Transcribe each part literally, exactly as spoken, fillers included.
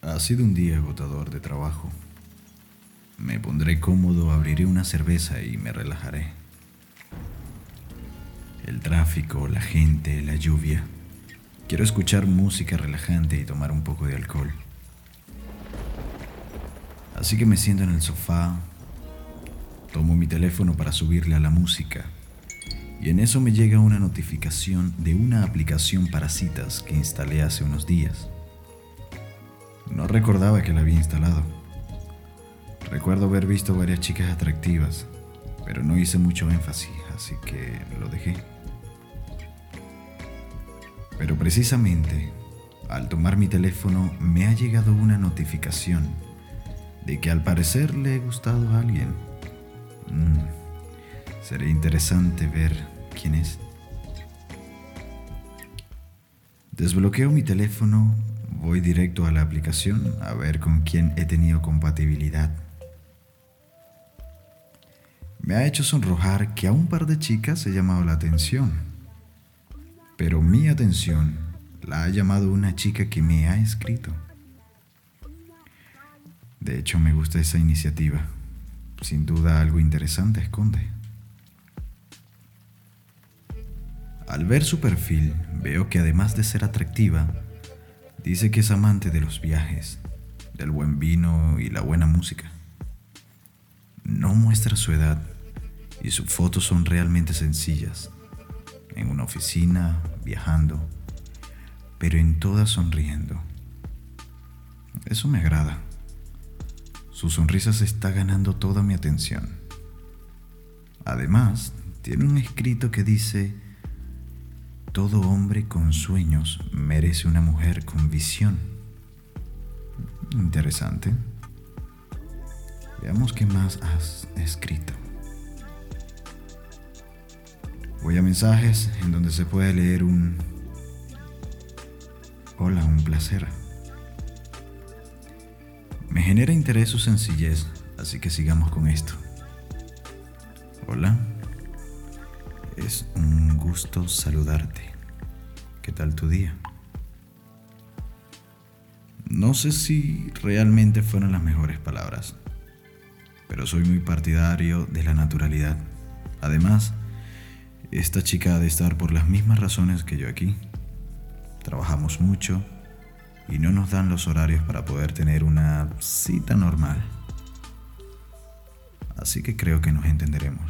Ha sido un día agotador de trabajo. Me pondré cómodo, abriré una cerveza y me relajaré. El tráfico, la gente, la lluvia. Quiero escuchar música relajante y tomar un poco de alcohol. Así que me siento en el sofá, tomo mi teléfono para subirle a la música y en eso me llega una notificación de una aplicación para citas que instalé hace unos días. No recordaba que la había instalado. Recuerdo haber visto varias chicas atractivas, pero no hice mucho énfasis, así que lo dejé. Pero precisamente, al tomar mi teléfono, me ha llegado una notificación de que al parecer le he gustado a alguien. Mm, Sería interesante ver quién es. Desbloqueo mi teléfono, voy directo a la aplicación a ver con quién he tenido compatibilidad. Me ha hecho sonrojar que a un par de chicas he llamado la atención, pero mi atención la ha llamado una chica que me ha escrito. De hecho, me gusta esa iniciativa. Sin duda algo interesante esconde. Al ver su perfil, veo que además de ser atractiva, dice que es amante de los viajes, del buen vino y la buena música. No muestra su edad y sus fotos son realmente sencillas. En una oficina, viajando, pero en todas sonriendo. Eso me agrada. Su sonrisa se está ganando toda mi atención. Además, tiene un escrito que dice: todo hombre con sueños merece una mujer con visión. Interesante. Veamos qué más has escrito. Voy a mensajes en donde se puede leer un: hola, un placer. Me genera interés su sencillez, así que sigamos con esto. Hola, es un gusto saludarte. ¿Qué tal tu día? No sé si realmente fueron las mejores palabras, pero soy muy partidario de la naturalidad. Además, esta chica ha de estar por las mismas razones que yo aquí. Trabajamos mucho y no nos dan los horarios para poder tener una cita normal. Así que creo que nos entenderemos.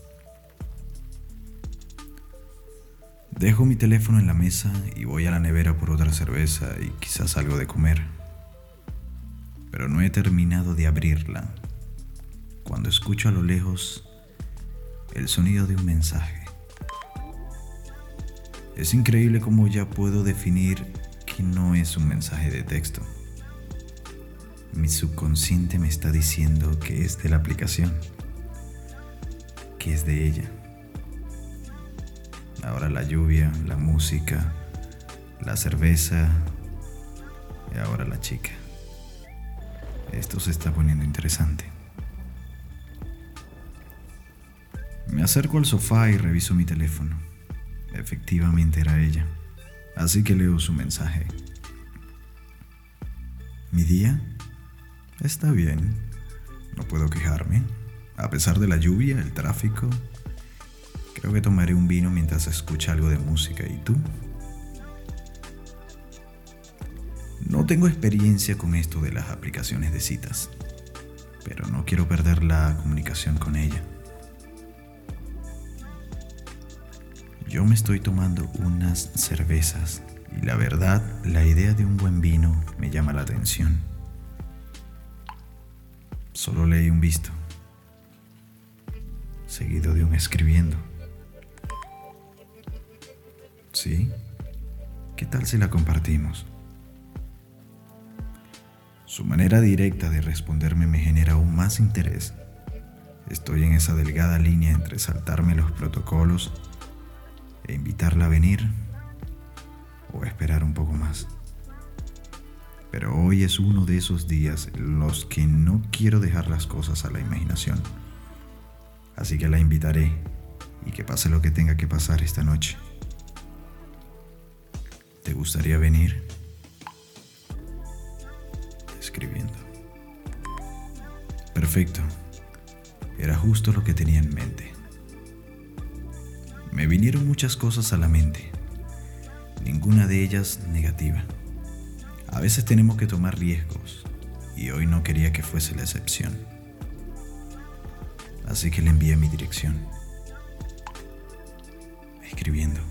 Dejo mi teléfono en la mesa y voy a la nevera por otra cerveza y quizás algo de comer. Pero no he terminado de abrirla cuando escucho a lo lejos el sonido de un mensaje. Es increíble cómo ya puedo definir que no es un mensaje de texto. Mi subconsciente me está diciendo que es de la aplicación, que es de ella. Ahora la lluvia, la música, la cerveza y ahora la chica. Esto se está poniendo interesante. Me acerco al sofá y reviso mi teléfono. Efectivamente era ella, así que leo su mensaje. Mi día está bien, no puedo quejarme. A pesar de la lluvia, el tráfico, creo que tomaré un vino mientras escucho algo de música. ¿Y tú? No tengo experiencia con esto de las aplicaciones de citas, pero no quiero perder la comunicación con ella. Yo me estoy tomando unas cervezas y la verdad, la idea de un buen vino me llama la atención. Solo leí un visto, seguido de un escribiendo. ¿Sí? ¿Qué tal si la compartimos? Su manera directa de responderme me genera aún más interés. Estoy en esa delgada línea entre saltarme los protocolos e invitarla a venir o esperar un poco más. Pero hoy es uno de esos días en los que no quiero dejar las cosas a la imaginación. Así que la invitaré y que pase lo que tenga que pasar esta noche. ¿Te gustaría venir? perfecto. Era justo lo que tenía en mente. Me vinieron muchas cosas a la mente, ninguna de ellas negativa. A veces tenemos que tomar riesgos, y hoy no quería que fuese la excepción. Así que le envié mi dirección, escribiendo.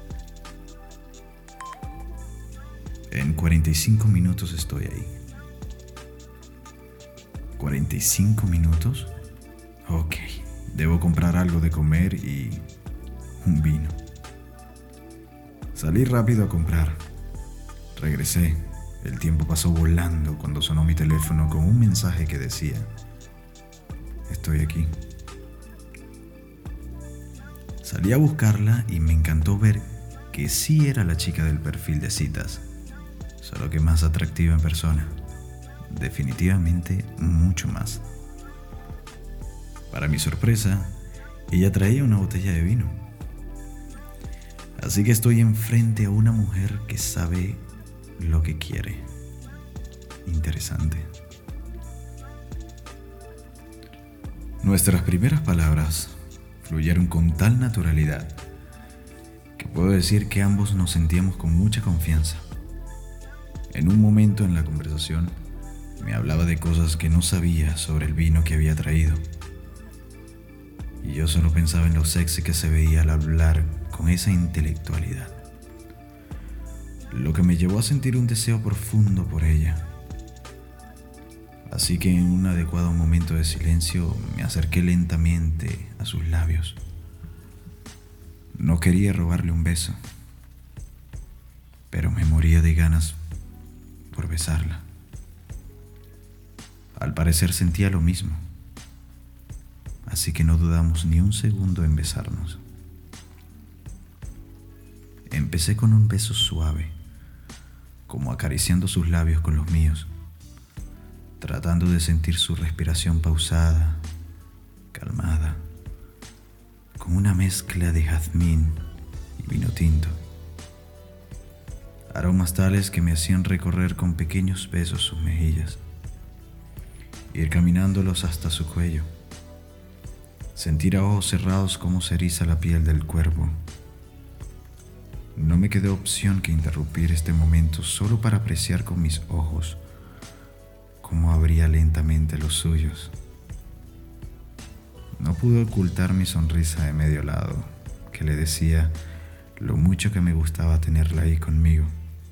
En cuarenta y cinco minutos estoy ahí. ¿cuarenta y cinco minutos? Ok, debo comprar algo de comer y un vino. Salí rápido a comprar. Regresé. El tiempo pasó volando cuando sonó mi teléfono con un mensaje que decía: estoy aquí. Salí a buscarla y me encantó ver que sí era la chica del perfil de citas, solo que más atractiva en persona. Definitivamente mucho más. Para mi sorpresa, ella traía una botella de vino. Así que estoy enfrente a una mujer que sabe lo que quiere. Interesante. Nuestras primeras palabras fluyeron con tal naturalidad que puedo decir que ambos nos sentíamos con mucha confianza. En un momento en la conversación me hablaba de cosas que no sabía sobre el vino que había traído. Y yo solo pensaba en lo sexy que se veía al hablar con esa intelectualidad. Lo que me llevó a sentir un deseo profundo por ella. Así que en un adecuado momento de silencio me acerqué lentamente a sus labios. No quería robarle un beso, pero me moría de ganas por besarla. Al parecer sentía lo mismo, así que no dudamos ni un segundo en besarnos. Empecé con un beso suave, como acariciando sus labios con los míos, tratando de sentir su respiración pausada, calmada, con una mezcla de jazmín y vino tinto. Aromas tales que me hacían recorrer con pequeños besos sus mejillas, ir caminándolos hasta su cuello, sentir a ojos cerrados cómo se eriza la piel del cuerpo. No me quedó opción que interrumpir este momento solo para apreciar con mis ojos cómo abría lentamente los suyos. No pude ocultar mi sonrisa de medio lado, que le decía lo mucho que me gustaba tenerla ahí conmigo.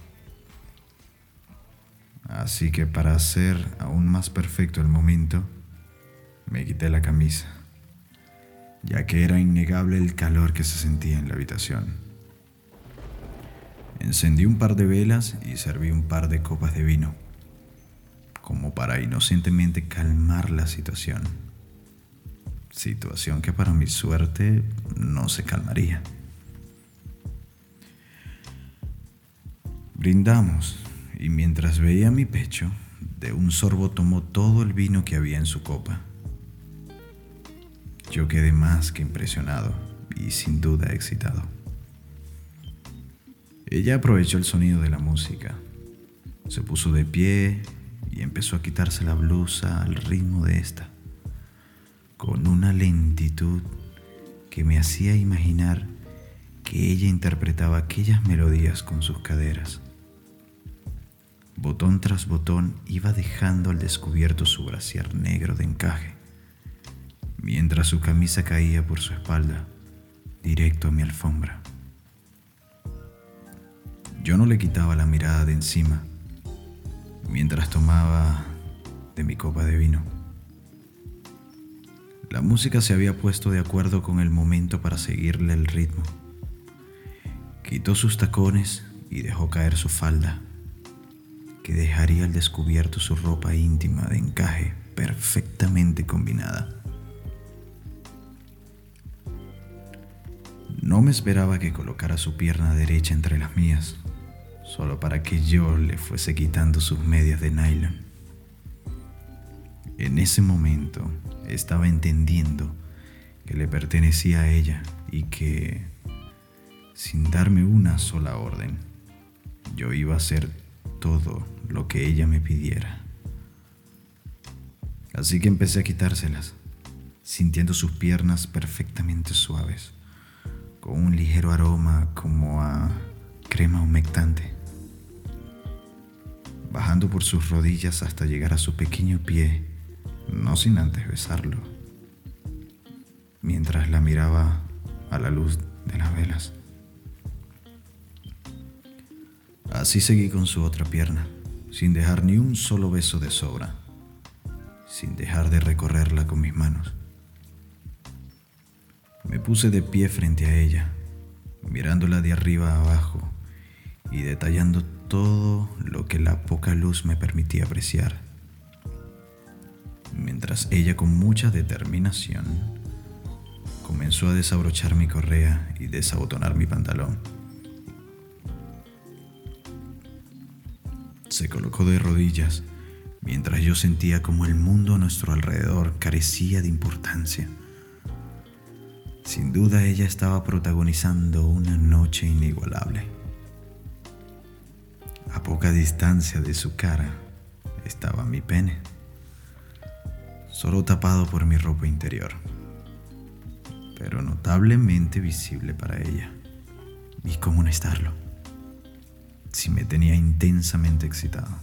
Así que para hacer aún más perfecto el momento, me quité la camisa, ya que era innegable el calor que se sentía en la habitación. Encendí un par de velas y serví un par de copas de vino, como para inocentemente calmar la situación. Situación que para mi suerte no se calmaría. Brindamos, y mientras veía mi pecho, de un sorbo tomó todo el vino que había en su copa. Yo quedé más que impresionado y sin duda excitado. Ella aprovechó el sonido de la música, se puso de pie y empezó a quitarse la blusa al ritmo de esta, con una lentitud que me hacía imaginar que ella interpretaba aquellas melodías con sus caderas. Botón tras botón iba dejando al descubierto su brasier negro de encaje, mientras su camisa caía por su espalda, directo a mi alfombra. Yo no le quitaba la mirada de encima, mientras tomaba de mi copa de vino. La música se había puesto de acuerdo con el momento para seguirle el ritmo. Quitó sus tacones y dejó caer su falda, que dejaría al descubierto su ropa íntima de encaje perfectamente combinada. No me esperaba que colocara su pierna derecha entre las mías, solo para que yo le fuese quitando sus medias de nylon. En ese momento estaba entendiendo que le pertenecía a ella y que, sin darme una sola orden, yo iba a hacer todo lo que ella me pidiera. Así que empecé a quitárselas, sintiendo sus piernas perfectamente suaves, con un ligero aroma como a crema humectante, bajando por sus rodillas hasta llegar a su pequeño pie, no sin antes besarlo, mientras la miraba a la luz de las velas. Así seguí con su otra pierna, sin dejar ni un solo beso de sobra, sin dejar de recorrerla con mis manos. Me puse de pie frente a ella, mirándola de arriba a abajo y detallando todo lo que la poca luz me permitía apreciar, mientras ella con mucha determinación comenzó a desabrochar mi correa y desabotonar mi pantalón. Se colocó de rodillas mientras yo sentía como el mundo a nuestro alrededor carecía de importancia. Sin duda ella estaba protagonizando una noche inigualable. A poca distancia de su cara estaba mi pene, solo tapado por mi ropa interior, pero notablemente visible para ella. ¿Y cómo no estarlo? Si me tenía intensamente excitado.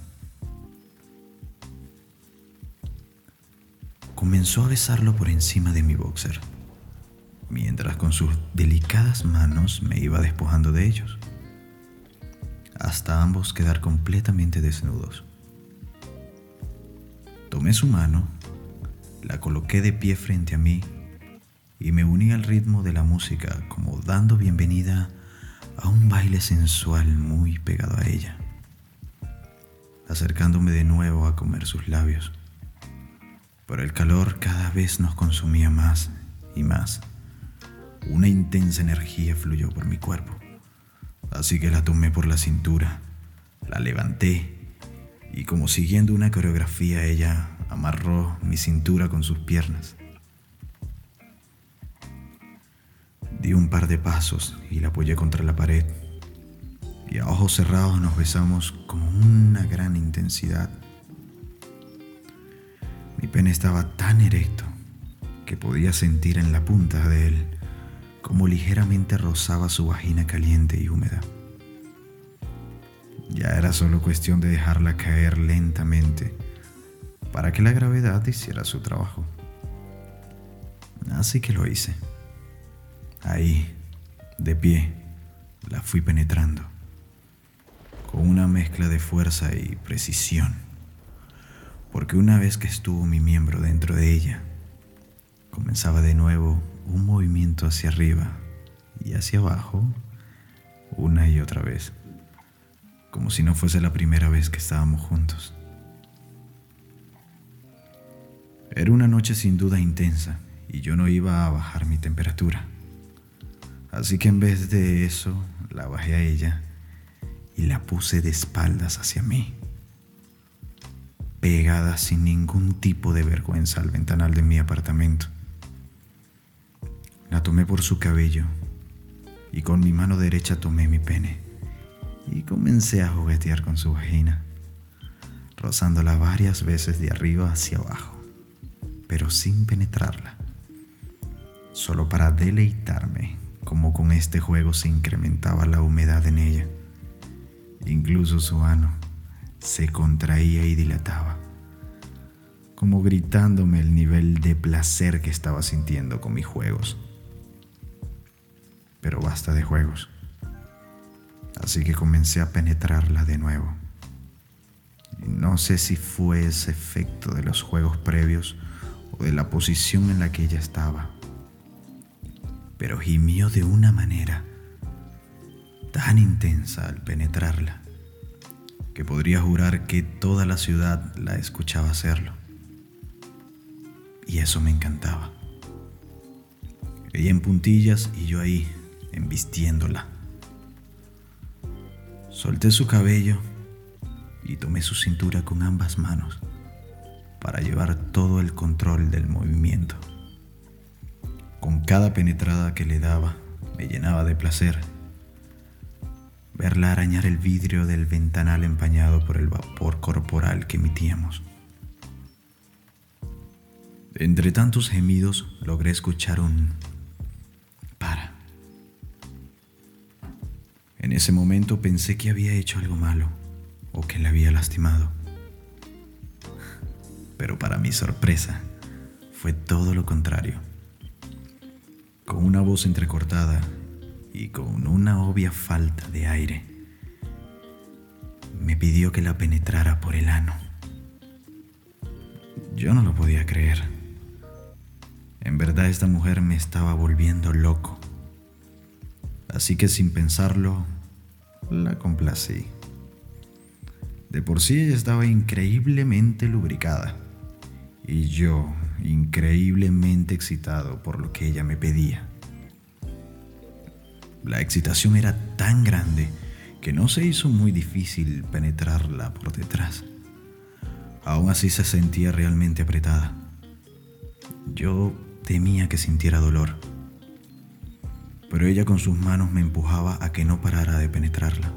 Comenzó a besarlo por encima de mi boxer, mientras con sus delicadas manos me iba despojando de ellos, hasta ambos quedar completamente desnudos. Tomé su mano, la coloqué de pie frente a mí y me uní al ritmo de la música, como dando bienvenida a un baile sensual muy pegado a ella, acercándome de nuevo a comer sus labios. Pero el calor cada vez nos consumía más y más. Una intensa energía fluyó por mi cuerpo, así que la tomé por la cintura, la levanté y, como siguiendo una coreografía, ella amarró mi cintura con sus piernas. Di un par de pasos y la apoyé contra la pared, y a ojos cerrados nos besamos con una gran intensidad. Mi pene estaba tan erecto que podía sentir en la punta de él como ligeramente rozaba su vagina caliente y húmeda. Ya era solo cuestión de dejarla caer lentamente para que la gravedad hiciera su trabajo. Así que lo hice. Ahí, de pie, la fui penetrando, con una mezcla de fuerza y precisión, porque una vez que estuvo mi miembro dentro de ella, comenzaba de nuevo un movimiento hacia arriba y hacia abajo, una y otra vez, como si no fuese la primera vez que estábamos juntos. Era una noche sin duda intensa y yo no iba a bajar mi temperatura. Así que en vez de eso, la bajé a ella y la puse de espaldas hacia mí, pegada sin ningún tipo de vergüenza al ventanal de mi apartamento. La tomé por su cabello y con mi mano derecha tomé mi pene y comencé a juguetear con su vagina, rozándola varias veces de arriba hacia abajo, pero sin penetrarla, solo para deleitarme como con este juego se incrementaba la humedad en ella. Incluso su ano se contraía y dilataba, como gritándome el nivel de placer que estaba sintiendo con mis juegos. Pero basta de juegos. Así que comencé a penetrarla de nuevo. Y no sé si fue ese efecto de los juegos previos o de la posición en la que ella estaba, pero gimió de una manera tan intensa al penetrarla que podría jurar que toda la ciudad la escuchaba hacerlo. Y eso me encantaba. Ella en puntillas y yo ahí, embistiéndola. Solté su cabello y tomé su cintura con ambas manos para llevar todo el control del movimiento. Con cada penetrada que le daba, me llenaba de placer verla arañar el vidrio del ventanal empañado por el vapor corporal que emitíamos. Entre tantos gemidos logré escuchar un para. En ese momento pensé que había hecho algo malo o que le había lastimado. Pero para mi sorpresa, fue todo lo contrario. Con una voz entrecortada y con una obvia falta de aire, me pidió que la penetrara por el ano. Yo no lo podía creer. En verdad esta mujer me estaba volviendo loco. Así que sin pensarlo, la complací. De por sí ella estaba increíblemente lubricada y yo increíblemente excitado por lo que ella me pedía. La excitación era tan grande que no se hizo muy difícil penetrarla por detrás. Aún así se sentía realmente apretada. Yo temía que sintiera dolor, pero ella con sus manos me empujaba a que no parara de penetrarla.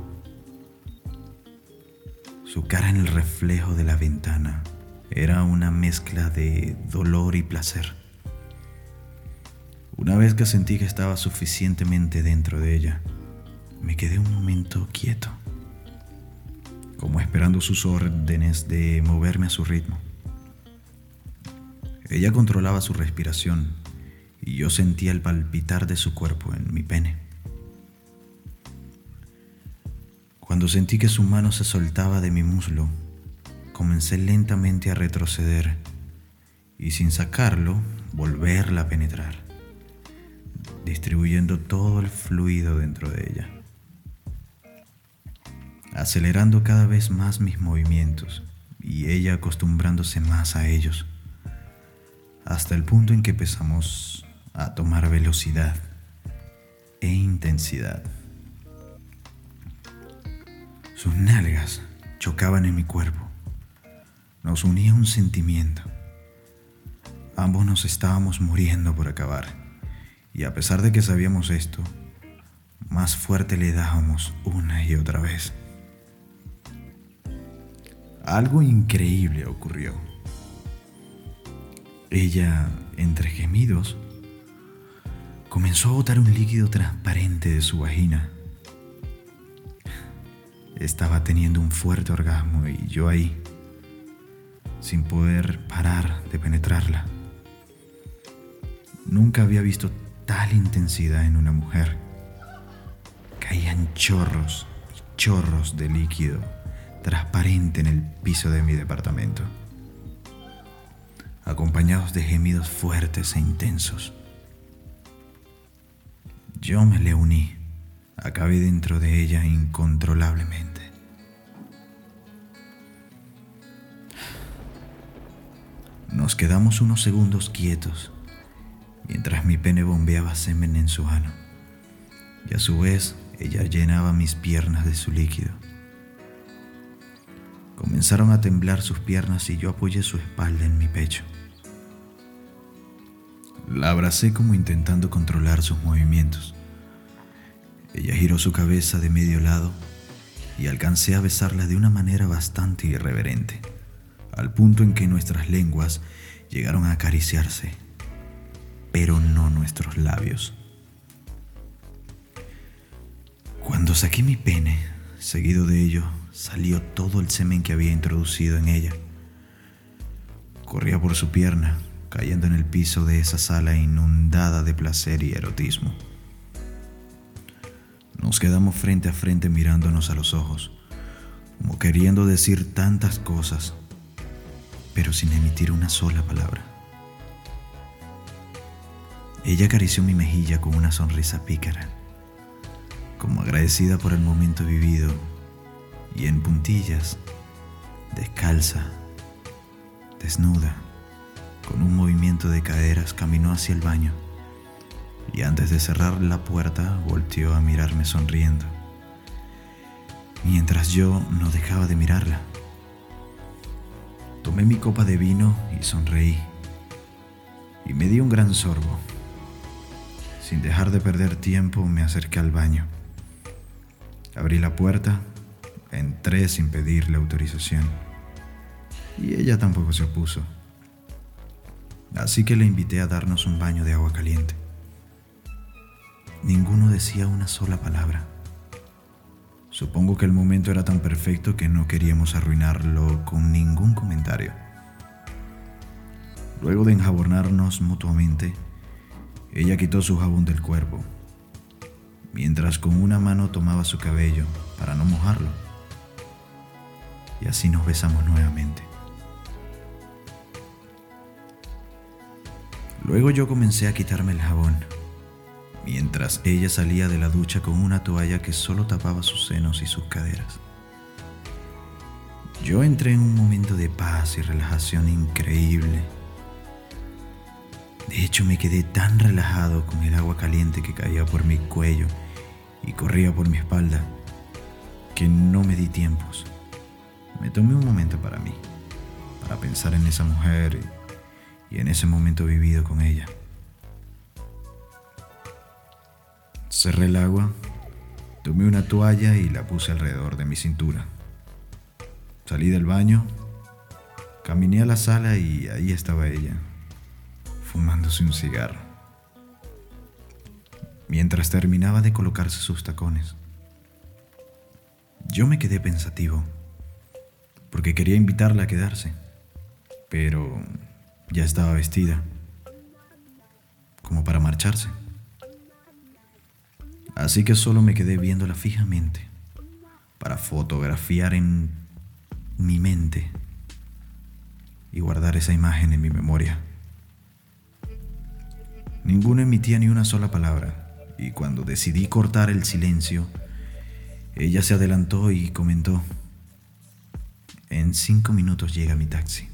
Su cara en el reflejo de la ventana era una mezcla de dolor y placer. Una vez que sentí que estaba suficientemente dentro de ella, me quedé un momento quieto, como esperando sus órdenes de moverme a su ritmo. Ella controlaba su respiración y yo sentía el palpitar de su cuerpo en mi pene. Cuando sentí que su mano se soltaba de mi muslo, comencé lentamente a retroceder y sin sacarlo, volverla a penetrar, distribuyendo todo el fluido dentro de ella, acelerando cada vez más mis movimientos y ella acostumbrándose más a ellos, hasta el punto en que empezamos a tomar velocidad e intensidad. Sus nalgas chocaban en mi cuerpo. Nos unía un sentimiento. Ambos nos estábamos muriendo por acabar, y a pesar de que sabíamos esto, más fuerte le dábamos una y otra vez. Algo increíble ocurrió. Ella, entre gemidos, comenzó a botar un líquido transparente de su vagina. Estaba teniendo un fuerte orgasmo y yo ahí, sin poder parar de penetrarla. Nunca había visto tal intensidad en una mujer. Caían chorros y chorros de líquido transparente en el piso de mi departamento, acompañados de gemidos fuertes e intensos. Yo me le uní, acabé dentro de ella incontrolablemente. Nos quedamos unos segundos quietos, mientras mi pene bombeaba semen en su ano, y a su vez ella llenaba mis piernas de su líquido. Comenzaron a temblar sus piernas y yo apoyé su espalda en mi pecho. La abracé como intentando controlar sus movimientos. Ella giró su cabeza de medio lado y alcancé a besarla de una manera bastante irreverente, al punto en que nuestras lenguas llegaron a acariciarse, pero no nuestros labios. Cuando saqué mi pene, seguido de ello, salió todo el semen que había introducido en ella. Corría por su pierna, cayendo en el piso de esa sala inundada de placer y erotismo. Nos quedamos frente a frente mirándonos a los ojos, como queriendo decir tantas cosas, pero sin emitir una sola palabra. Ella acarició mi mejilla con una sonrisa pícara, como agradecida por el momento vivido, y en puntillas, descalza, desnuda, con un movimiento de caderas caminó hacia el baño, y antes de cerrar la puerta volteó a mirarme sonriendo, mientras yo no dejaba de mirarla. Tomé mi copa de vino y sonreí, y me di un gran sorbo. Sin dejar de perder tiempo me acerqué al baño. Abrí la puerta, entré sin pedirle autorización, y ella tampoco se opuso. Así que le invité a darnos un baño de agua caliente. Ninguno decía una sola palabra. Supongo que el momento era tan perfecto que no queríamos arruinarlo con ningún comentario. Luego de enjabonarnos mutuamente, ella quitó su jabón del cuerpo, mientras con una mano tomaba su cabello para no mojarlo. Y así nos besamos nuevamente. Luego yo comencé a quitarme el jabón, mientras ella salía de la ducha con una toalla que solo tapaba sus senos y sus caderas. Yo entré en un momento de paz y relajación increíble. De hecho, me quedé tan relajado con el agua caliente que caía por mi cuello y corría por mi espalda, que no me di tiempos. Me tomé un momento para mí, para pensar en esa mujer y, y en ese momento vivido con ella. Cerré el agua, tomé una toalla y la puse alrededor de mi cintura. Salí del baño, caminé a la sala y ahí estaba ella, fumándose un cigarro, mientras terminaba de colocarse sus tacones. Yo me quedé pensativo, porque quería invitarla a quedarse, pero ya estaba vestida, como para marcharse. Así que solo me quedé viéndola fijamente, para fotografiar en mi mente y guardar esa imagen en mi memoria. Ninguno emitía ni una sola palabra, y cuando decidí cortar el silencio, ella se adelantó y comentó: "En cinco minutos llega mi taxi".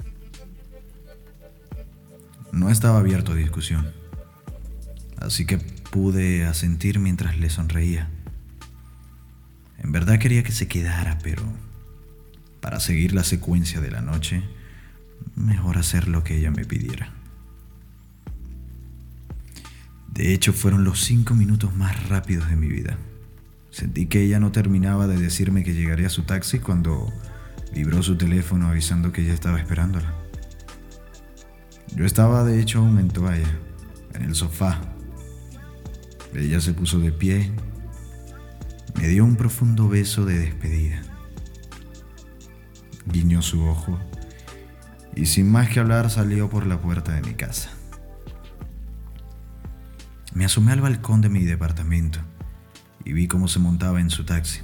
No estaba abierto a discusión, así que pude asentir mientras le sonreía. En verdad quería que se quedara, pero para seguir la secuencia de la noche, mejor hacer lo que ella me pidiera. De hecho, fueron los cinco minutos más rápidos de mi vida. Sentí que ella no terminaba de decirme que llegaría a su taxi cuando vibró su teléfono avisando que ella estaba esperándola. Yo estaba de hecho aún en toalla, en el sofá. Ella se puso de pie, me dio un profundo beso de despedida, guiñó su ojo y sin más que hablar salió por la puerta de mi casa. Me asomé al balcón de mi departamento y vi cómo se montaba en su taxi.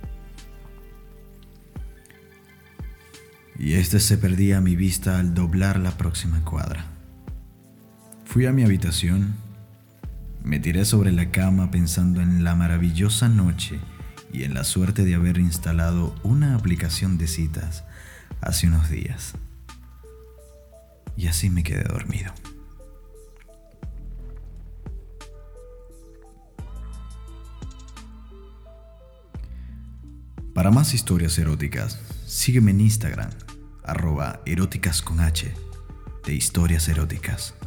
Y este se perdía a mi vista al doblar la próxima cuadra. Fui a mi habitación, me tiré sobre la cama pensando en la maravillosa noche y en la suerte de haber instalado una aplicación de citas hace unos días. Y así me quedé dormido. Para más historias eróticas, sígueme en Instagram, arroba eróticas con H, de historias eróticas.